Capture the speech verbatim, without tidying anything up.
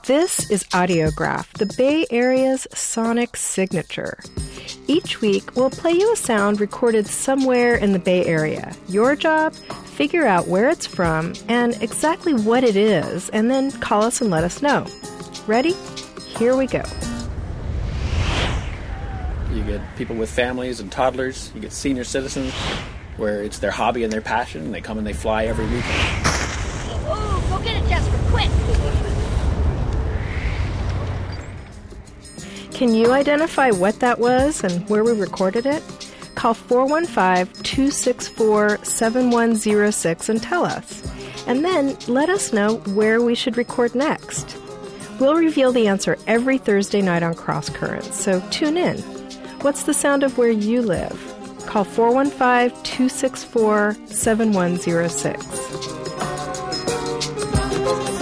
This is Audiograph, the Bay Area's sonic signature. Each week, we'll play you a sound recorded somewhere in the Bay Area. Your job? Figure out where it's from and exactly what it is, and then call us and let us know. Ready? Here we go. You get people with families and toddlers. You get senior citizens where it's their hobby and their passion, and they come and they fly every weekend. Oh, go get it, Jasper, quick! Can you identify what that was and where we recorded it? Call four one five, two six four, seven one zero six and tell us. And then let us know where we should record next. We'll reveal the answer every Thursday night on Cross Currents, so tune in. What's the sound of where you live? Call four one five, two six four, seven one zero six.